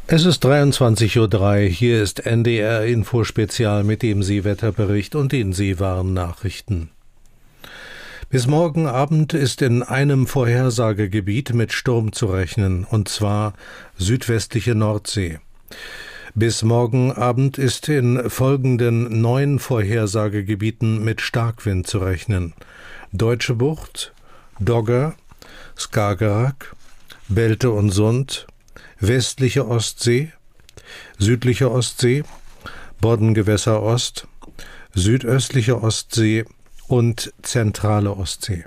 Es ist 23:03 Uhr, hier ist NDR Info Spezial mit dem Seewetterbericht und den Seewarnnachrichten. Bis morgen Abend ist in einem Vorhersagegebiet mit Sturm zu rechnen, und zwar südwestliche Nordsee. Bis morgen Abend ist in folgenden 9 Vorhersagegebieten mit Starkwind zu rechnen: Deutsche Bucht, Dogger, Skagerrak, Belte und Sund, westliche Ostsee, südliche Ostsee, Boddengewässer Ost, südöstliche Ostsee und zentrale Ostsee.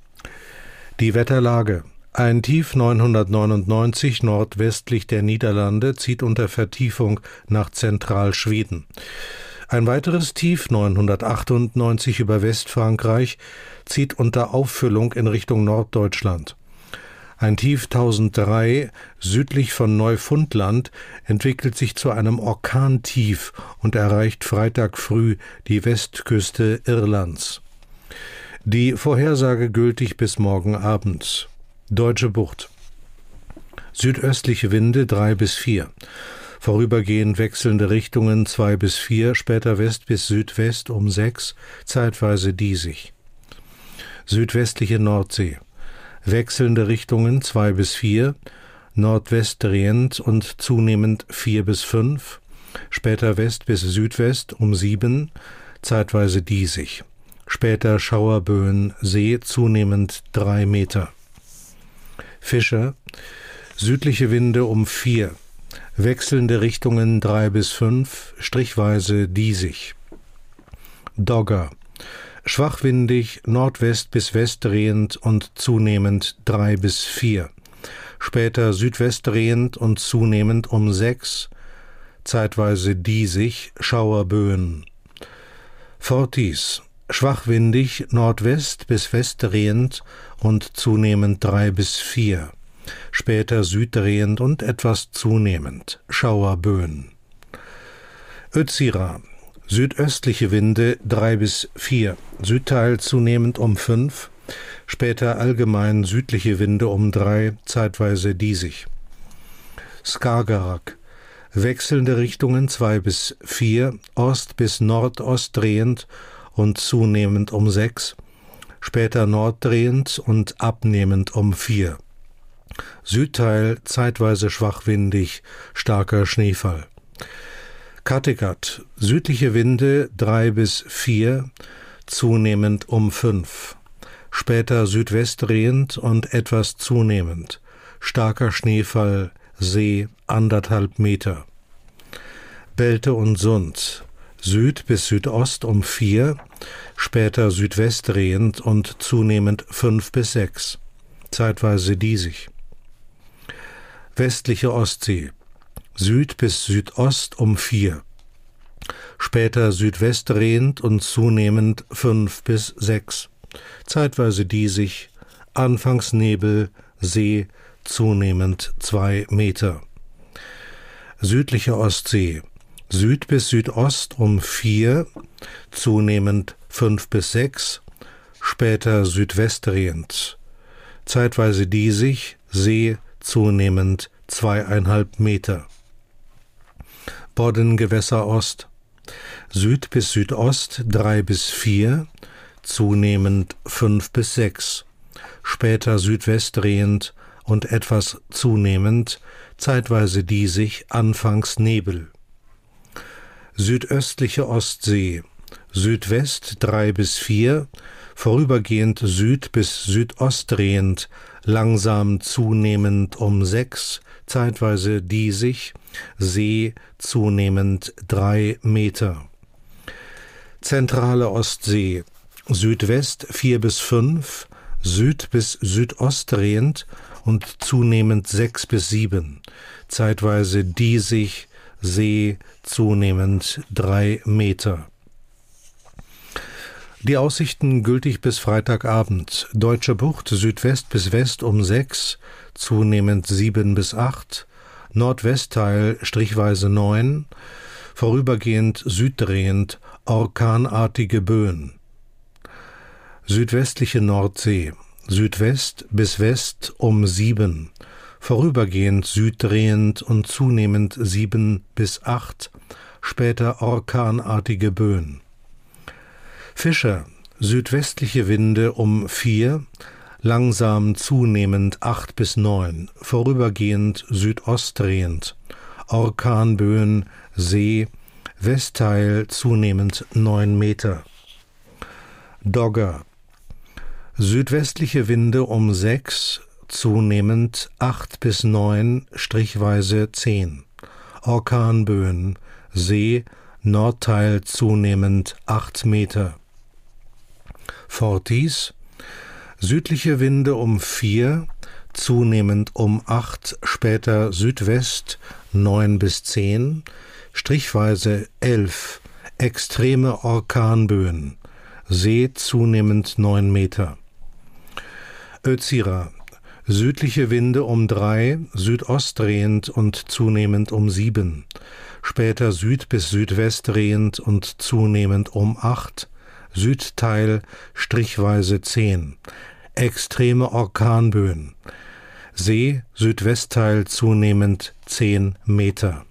Die Wetterlage: Ein Tief 999 nordwestlich der Niederlande zieht unter Vertiefung nach Zentralschweden. Ein weiteres Tief 998 über Westfrankreich zieht unter Auffüllung in Richtung Norddeutschland. Ein Tief 1003 südlich von Neufundland entwickelt sich zu einem Orkantief und erreicht Freitag früh die Westküste Irlands. Die Vorhersage gültig bis morgen Abend. Deutsche Bucht: südöstliche Winde 3 bis 4, vorübergehend wechselnde Richtungen 2 bis 4, später West bis Südwest um 6, zeitweise diesig. Südwestliche Nordsee: wechselnde Richtungen 2 bis 4, Nordwest drehend und zunehmend 4 bis 5, später West bis Südwest um 7, zeitweise diesig. Später Schauerböen, See zunehmend 3 Meter. Fischer: südliche Winde um 4, wechselnde Richtungen 3 bis 5, strichweise diesig. Dogger: schwachwindig, Nordwest bis West drehend und zunehmend 3 bis 4. Später Südwest drehend und zunehmend um 6, zeitweise diesig, Schauerböen. Fortis: schwachwindig, Nordwest bis West drehend und zunehmend 3 bis 4. Später süddrehend und etwas zunehmend, Schauerböen. Özira: südöstliche Winde 3 bis 4, Südteil zunehmend um 5, später allgemein südliche Winde um 3, zeitweise diesig. Skagerrak: wechselnde Richtungen 2 bis 4, Ost bis Nordost drehend und zunehmend um 6, später norddrehend und abnehmend um 4. Südteil zeitweise schwachwindig, starker Schneefall. Kattegat: südliche Winde 3 bis 4, zunehmend um 5, später südwest drehend und etwas zunehmend, starker Schneefall, See 1,5 Meter. Belte und Sund: Süd bis Südost um 4, später südwest drehend und zunehmend 5 bis 6, zeitweise diesig. Westliche Ostsee: Süd bis Südost um 4, später südwest drehend und zunehmend 5 bis 6, zeitweise diesig, anfangs Nebel, See zunehmend 2 Meter. Südliche Ostsee: Süd bis Südost um 4, zunehmend 5 bis 6, später südwest drehend, zeitweise diesig, See zunehmend 2,5 Meter. Boddengewässer Ost: Süd bis Südost 3 bis 4, zunehmend 5 bis 6, später südwest drehend und etwas zunehmend, zeitweise diesig, anfangs Nebel. Südöstliche Ostsee: Südwest 3 bis 4, vorübergehend Süd bis Südost drehend, langsam zunehmend um 6, zeitweise diesig, See zunehmend 3 Meter. Zentrale Ostsee: Südwest 4 bis 5, Süd bis Südost drehend und zunehmend 6 bis 7, zeitweise diesig, See zunehmend 3 Meter. Die Aussichten gültig bis Freitagabend: Deutsche Bucht Südwest bis West um 6, zunehmend 7 bis 8, Nordwestteil strichweise 9, vorübergehend süddrehend, orkanartige Böen. Südwestliche Nordsee: Südwest bis West um 7, vorübergehend süddrehend und zunehmend 7 bis 8, später orkanartige Böen. Fischer, südwestliche Winde um 4, langsam zunehmend 8 bis 9, vorübergehend südostdrehend, Orkanböen, See, Westteil zunehmend 9 Meter. Dogger, südwestliche Winde um 6, zunehmend 8 bis 9, strichweise 10, Orkanböen, See, Nordteil zunehmend 8 Meter. Forties, südliche Winde um 4, zunehmend um 8, später Südwest 9 bis 10, strichweise 11, extreme Orkanböen, See zunehmend 9 Meter. Özira, südliche Winde um 3, südostdrehend und zunehmend um 7, später Süd bis Südwest drehend und zunehmend um 8, Südteil strichweise 10, extreme Orkanböen, See, Südwestteil zunehmend 10 Meter.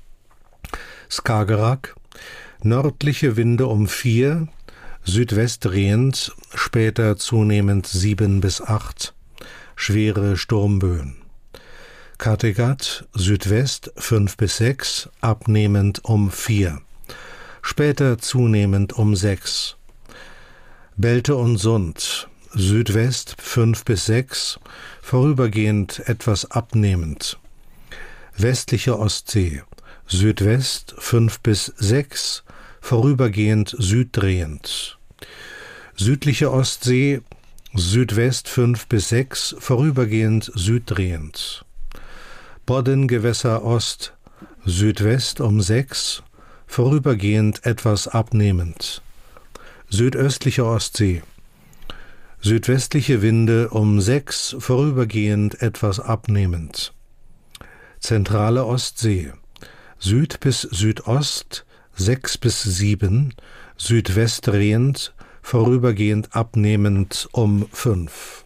Skagerrak, nördliche Winde um 4, Südwest drehend, später zunehmend 7 bis 8, schwere Sturmböen. Kattegat, Südwest 5 bis 6, abnehmend um 4, später zunehmend um 6. Belte und Sund, Südwest 5 bis 6, vorübergehend etwas abnehmend. Westliche Ostsee, Südwest 5 bis 6, vorübergehend süddrehend. Südliche Ostsee, Südwest 5 bis 6, vorübergehend süddrehend. Boddengewässer Ost, Südwest um 6, vorübergehend etwas abnehmend. Südöstliche Ostsee, südwestliche Winde um 6, vorübergehend etwas abnehmend. Zentrale Ostsee, Süd bis Südost 6 bis 7, Südwest drehend, vorübergehend abnehmend um 5.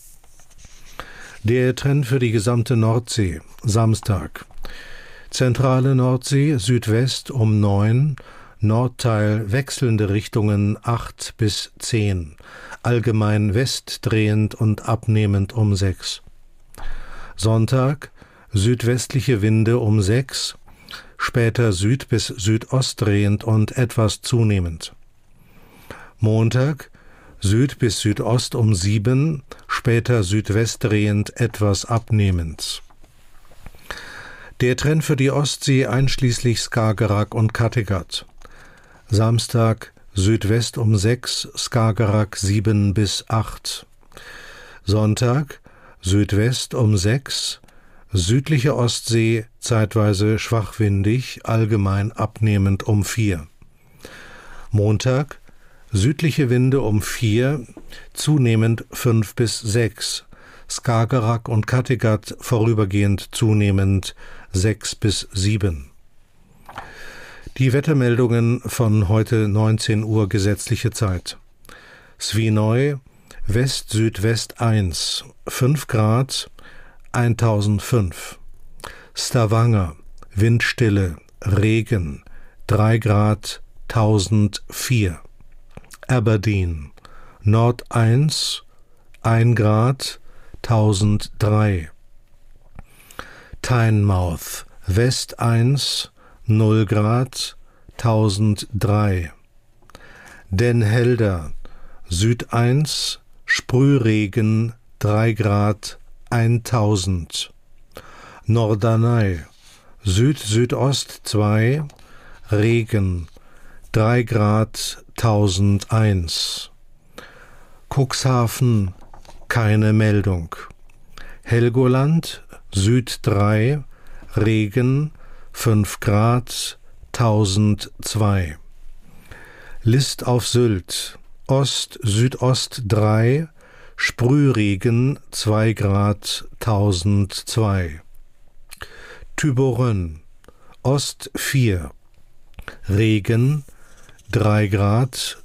Der Trend für die gesamte Nordsee, Samstag. Zentrale Nordsee, Südwest um 9, Nordteil wechselnde Richtungen 8 bis 10, allgemein westdrehend und abnehmend um 6. Sonntag, südwestliche Winde um 6, später Süd bis Südost drehend und etwas zunehmend. Montag, Süd bis Südost um 7, später Südwest drehend etwas abnehmend. Der Trend für die Ostsee einschließlich Skagerrak und Kattegat. Samstag, Südwest um 6, Skagerrak 7 bis 8. Sonntag, Südwest um 6, südliche Ostsee zeitweise schwachwindig, allgemein abnehmend um 4. Montag, südliche Winde um 4, zunehmend 5 bis 6, Skagerrak und Kattegat vorübergehend zunehmend 6 bis 7. Die Wettermeldungen von heute 19 Uhr gesetzliche Zeit. Svinøy, West-Südwest 1, 5 Grad, 1005. Stavanger, Windstille, Regen, 3 Grad, 1004. Aberdeen, Nord 1, 1 Grad, 1003. Tynemouth, West 1, 0 Grad, 1003. Den Helder, Süd 1, Sprühregen, 3 Grad, 1000. Norderney, Süd-Südost 2, Regen, 3 Grad, 1001. Cuxhaven, keine Meldung. Helgoland, Süd 3, Regen, 5 Grad, 1002. List auf Sylt, Ost-Südost 3, Sprühregen 2 Grad, 1002. Thyborøn, Ost 4, Regen 3 Grad,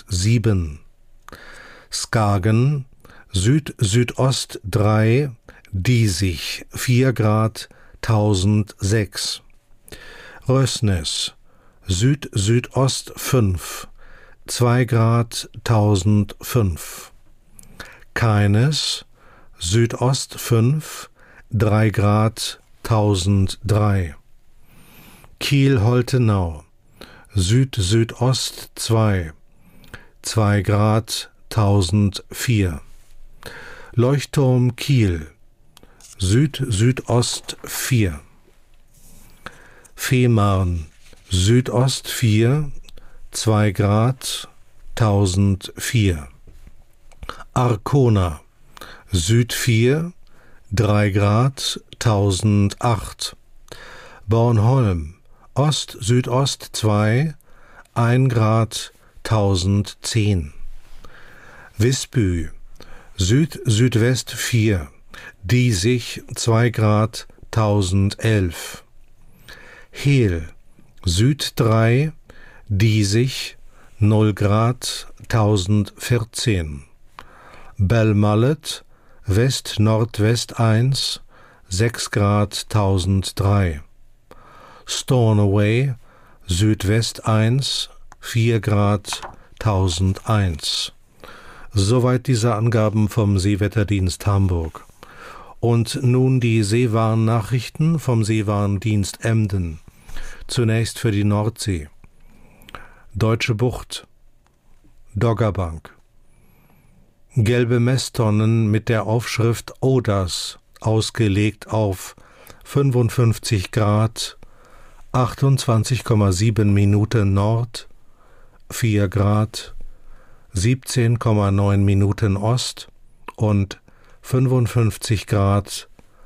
1007. Skagen, Süd-Südost 3, Diesig 4 Grad 1006. Rößnis Süd-Südost 5, 2 Grad 1005. Keines Südost 5, 3 Grad 1003. Kiel-Holtenau Süd-Südost 2, 2 Grad 1004. Leuchtturm Kiel Süd-Südost 4. Fehmarn Südost 4, 2 Grad 1004. Arkona Süd 4, 3 Grad 1008. Bornholm Ost-Südost 2, 1 Grad 1010. Visby Süd-Südwest 4, Diesig 2 Grad 1011. Hehl Süd 3, Diesig 0 Grad 1014. Belmallet West-Nordwest 1, 6 Grad 1003. Stornoway Südwest 1, 4 Grad 1001. Soweit diese Angaben vom Seewetterdienst Hamburg. Und nun die Seewarnnachrichten vom Seewarndienst Emden. Zunächst für die Nordsee. Deutsche Bucht, Doggerbank. Gelbe Messtonnen mit der Aufschrift ODAS, ausgelegt auf 55 Grad, 28,7 Minuten Nord, 4 Grad, 17,9 Minuten Ost und 55 Grad,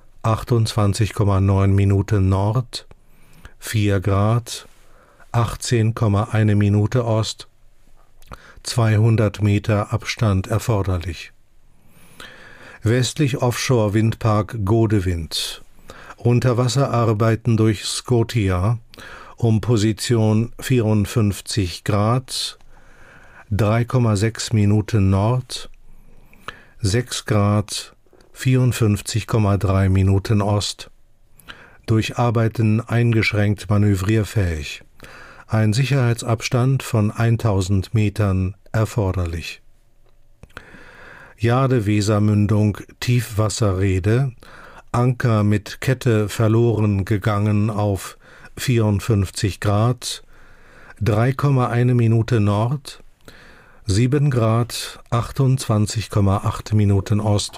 28,9 Minuten Nord, 4 Grad, 18,1 Minute Ost, 200 Meter Abstand erforderlich. Westlich Offshore Windpark Godewind. Unterwasserarbeiten durch Scotia um Position 54 Grad, 3,6 Minuten Nord, 6 Grad, 54,3 Minuten Ost. Durch Arbeiten eingeschränkt manövrierfähig. Ein Sicherheitsabstand von 1000 Metern erforderlich. Jade-Wesermündung Tiefwasserrede, Anker mit Kette verloren gegangen auf 54 Grad, 3,1 Minute Nord, 7 Grad, 28,8 Minuten Ost.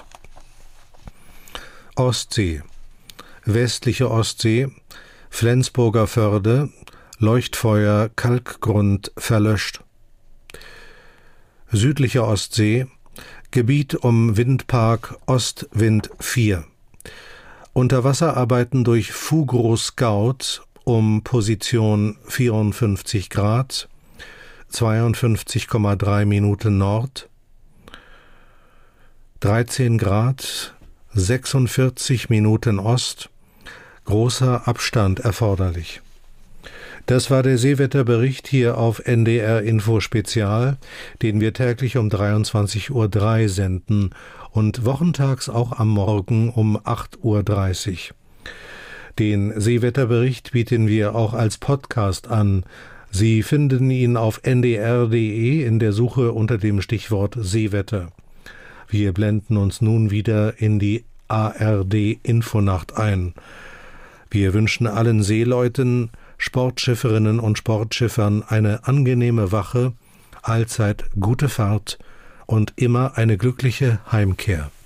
Ostsee, westliche Ostsee, Flensburger Förde, Leuchtfeuer, Kalkgrund verlöscht. Südliche Ostsee, Gebiet um Windpark Ostwind 4. Unterwasserarbeiten durch Fugro Scout um Position 54 Grad, 52,3 Minuten Nord, 13 Grad, 46 Minuten Ost, großer Abstand erforderlich. Das war der Seewetterbericht hier auf NDR Info Spezial, den wir täglich um 23:03 Uhr senden und wochentags auch am Morgen um 8:30 Uhr. Den Seewetterbericht bieten wir auch als Podcast an. Sie finden ihn auf ndr.de in der Suche unter dem Stichwort Seewetter. Wir blenden uns nun wieder in die ARD Infonacht ein. Wir wünschen allen Seeleuten, Sportschifferinnen und Sportschiffern eine angenehme Wache, allzeit gute Fahrt und immer eine glückliche Heimkehr.